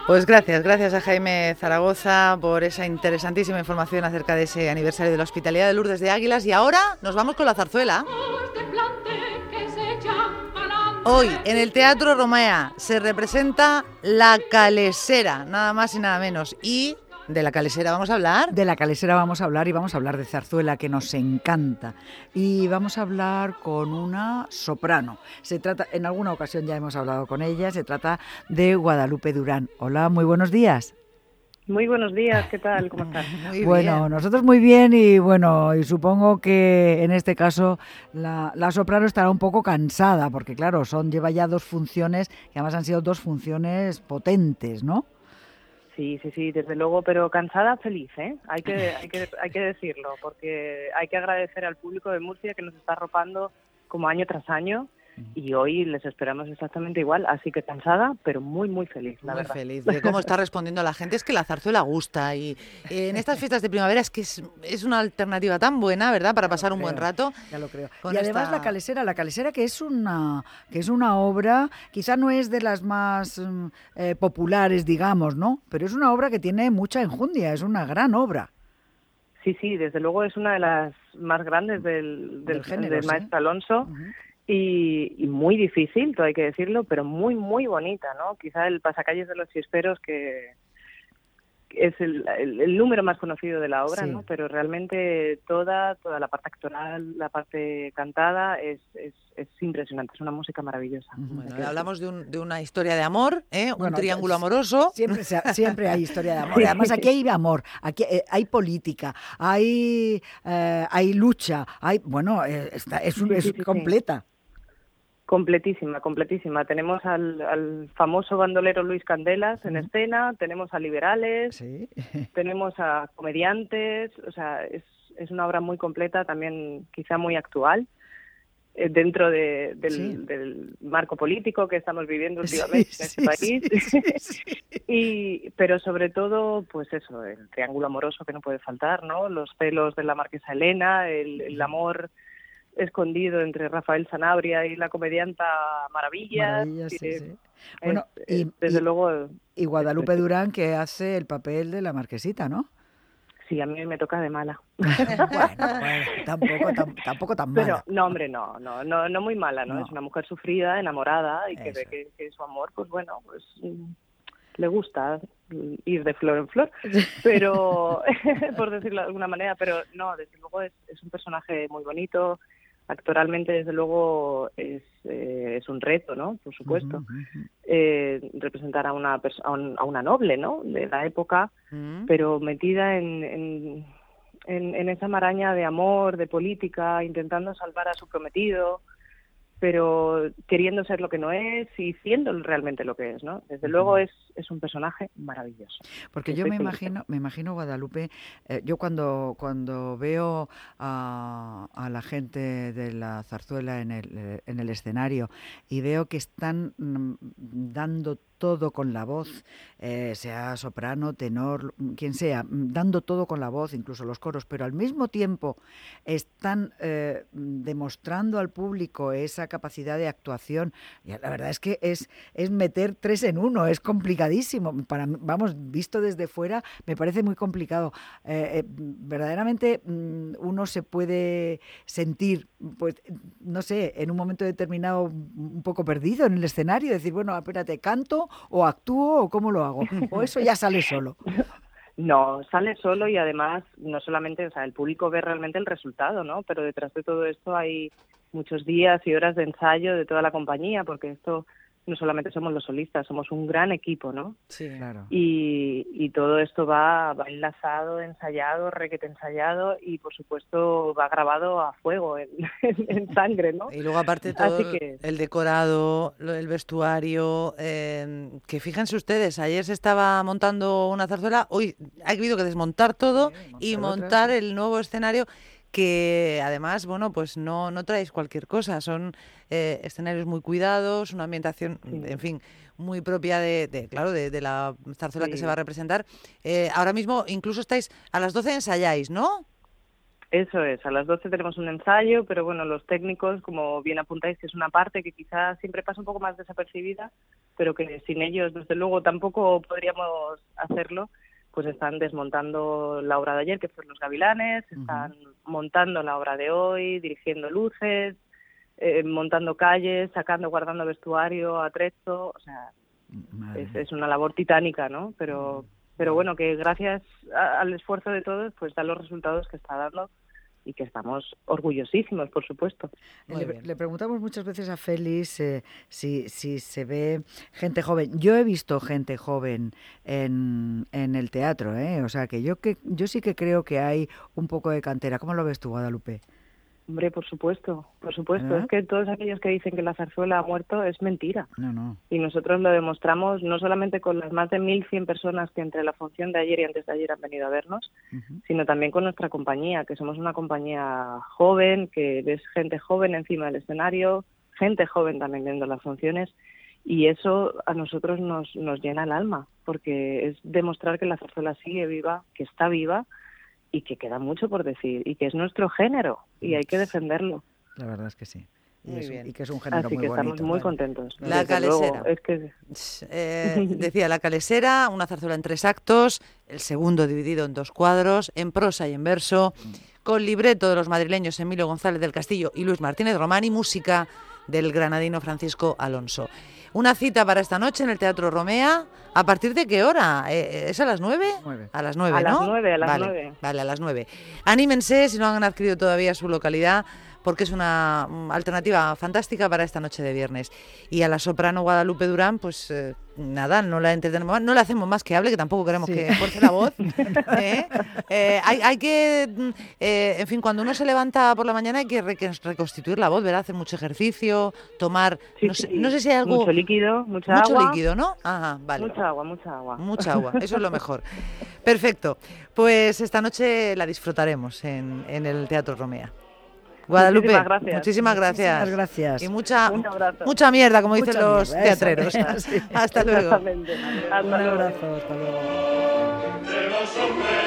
Pues gracias a Jaime Zaragoza por esa interesantísima información acerca de ese aniversario de la Hospitalidad de Lourdes de Águilas. Y ahora nos vamos con la zarzuela. Hoy en el Teatro Romea se representa La Calesera, nada más y nada menos. Y de La Calesera vamos a hablar. De La Calesera vamos a hablar y vamos a hablar de zarzuela, que nos encanta. Y vamos a hablar con una soprano. Se trata, en alguna ocasión ya hemos hablado con ella, se trata de Guadalupe Durán. Hola, muy buenos días. Muy buenos días, ¿qué tal? ¿Cómo estás? Muy bueno, bien. Nosotros muy bien y supongo que en este caso la soprano estará un poco cansada, porque claro, lleva ya 2 funciones, que además han sido 2 funciones potentes, ¿no? Sí, desde luego, pero cansada, feliz, ¿eh? Hay que decirlo, porque hay que agradecer al público de Murcia que nos está arropando como año tras año. Y hoy les esperamos exactamente igual, así que cansada, pero muy, muy feliz, la verdad. Muy feliz de cómo está respondiendo la gente. Es que la zarzuela gusta y en estas fiestas de primavera es que es una alternativa tan buena, ¿verdad? Para pasar un buen rato. Ya lo creo. Y además La Calesera que es una obra, quizá no es de las más populares, digamos, ¿no? Pero es una obra que tiene mucha enjundia, es una gran obra. Sí, desde luego es una de las más grandes del género, del maestro Alonso. Uh-huh. Y muy difícil, todo hay que decirlo, pero muy, muy bonita, ¿no? Quizá el Pasacalles de los Chisperos, que es el número más conocido de la obra, sí, ¿no? Pero realmente toda la parte actoral, la parte cantada es impresionante, es una música maravillosa. Bueno, hablamos de una historia de amor, un triángulo amoroso. Siempre hay historia de amor. Sí. Además aquí hay amor, aquí hay política, hay lucha, es completa. Completísima. Tenemos al famoso bandolero Luis Candelas en escena, tenemos a liberales, sí, tenemos a comediantes, o sea, es una obra muy completa, también quizá muy actual, dentro del marco político que estamos viviendo últimamente en este país. Pero sobre todo, pues eso, el triángulo amoroso que no puede faltar, ¿no? Los celos de la marquesa Elena, el amor escondido entre Rafael Sanabria y la comedianta Maravillas. Sí. Bueno, desde luego... Y Guadalupe Durán, que hace el papel de la marquesita, ¿no? Sí, a mí me toca de mala. Bueno, tampoco tan mala. Pero, no, hombre, no muy mala, ¿no? Es una mujer sufrida, enamorada, y que ve que su amor, pues bueno, pues le gusta ir de flor en flor, pero, por decirlo de alguna manera, pero no, desde luego es un personaje muy bonito. Actoralmente, desde luego, es un reto, ¿no? Por supuesto. Uh-huh. Representar a una noble, ¿no? De la época, pero metida en esa maraña de amor, de política, intentando salvar a su prometido, pero queriendo ser lo que no es y siendo realmente lo que es, ¿no? Desde luego es un personaje maravilloso. Porque yo me imagino Guadalupe, yo cuando veo a la gente de la zarzuela en el escenario y veo que están dando todo con la voz, sea soprano, tenor, quien sea, dando todo con la voz, incluso los coros, pero al mismo tiempo están demostrando al público esa capacidad de actuación. Y la verdad es que es meter 3 en 1, es complicadísimo. Visto desde fuera, me parece muy complicado. Verdaderamente uno se puede sentir, pues, no sé, en un momento determinado un poco perdido en el escenario, decir, bueno, espérate, ¿canto o actúo o cómo lo hago? ¿O eso ya sale solo? No, sale solo y además no solamente, o sea, el público ve realmente el resultado, ¿no? Pero detrás de todo esto hay muchos días y horas de ensayo de toda la compañía, porque esto no solamente somos los solistas, somos un gran equipo, ¿no? Sí, claro. Y todo esto va enlazado, ensayado, requete ensayado y, por supuesto, va grabado a fuego, en sangre, ¿no? Y luego, aparte, todo el decorado, el vestuario, que fíjense ustedes, ayer se estaba montando una zarzuela, hoy ha habido que desmontar todo y montar el nuevo escenario, que además, bueno, pues no traéis cualquier cosa, son escenarios muy cuidados, una ambientación, en fin, muy propia de la zarzuela que se va a representar. Ahora mismo incluso estáis, a las 12 ensayáis, ¿no? Eso es, a las 12 tenemos un ensayo, pero bueno, los técnicos, como bien apuntáis, que es una parte que quizás siempre pasa un poco más desapercibida, pero que sin ellos, desde luego, tampoco podríamos hacerlo, pues están desmontando la obra de ayer, que fueron Los Gavilanes, están montando la obra de hoy, dirigiendo luces, montando calles, guardando vestuario, atrezo, o sea, es una labor titánica, ¿no? Pero bueno, que gracias al esfuerzo de todos, pues da los resultados que está dando y que estamos orgullosísimos, por supuesto. Le preguntamos muchas veces a Félix si se ve gente joven. Yo he visto gente joven en el teatro, o sea que yo sí que creo que hay un poco de cantera. ¿Cómo lo ves tú, Guadalupe? Hombre, por supuesto. ¿Ah? Es que todos aquellos que dicen que la zarzuela ha muerto es mentira. No. Y nosotros lo demostramos no solamente con las más de 1.100 personas que entre la función de ayer y antes de ayer han venido a vernos, sino también con nuestra compañía, que somos una compañía joven, que ves gente joven encima del escenario, gente joven también viendo las funciones, y eso a nosotros nos llena el alma, porque es demostrar que la zarzuela sigue viva, que está viva, y que queda mucho por decir, y que es nuestro género, y hay que defenderlo. La verdad es que sí. Y que es un género Así muy que bonito. estamos muy contentos. La Calesera. Es que... decía La Calesera, una zarzuela en 3 actos, el segundo dividido en 2 cuadros, en prosa y en verso, con libreto de los madrileños Emilio González del Castillo y Luis Martínez Román, y música del granadino Francisco Alonso. Una cita para esta noche en el Teatro Romea. ¿A partir de qué hora? ¿Es a las 9? 9. A las 9, a ¿no? Las 9, a las vale, 9. Vale, a las 9. Anímense si no han adquirido todavía su localidad, porque es una alternativa fantástica para esta noche de viernes. Y a la soprano Guadalupe Durán, pues nada, no la entretenemos más, no le hacemos más que hable, que tampoco queremos que fuerce la voz. Hay que, en fin, cuando uno se levanta por la mañana hay que reconstituir la voz, ¿verdad? Hacer mucho ejercicio, tomar, no sé si hay algo... Mucho líquido, mucho líquido, ¿no? Ajá, vale. Mucha agua. Mucha agua, eso es lo mejor. Perfecto, pues esta noche la disfrutaremos en el Teatro Romea. Guadalupe, muchísimas gracias. Y mucha mierda, como dicen los teatreros. Hasta luego. Hasta luego. Un abrazo, hasta luego.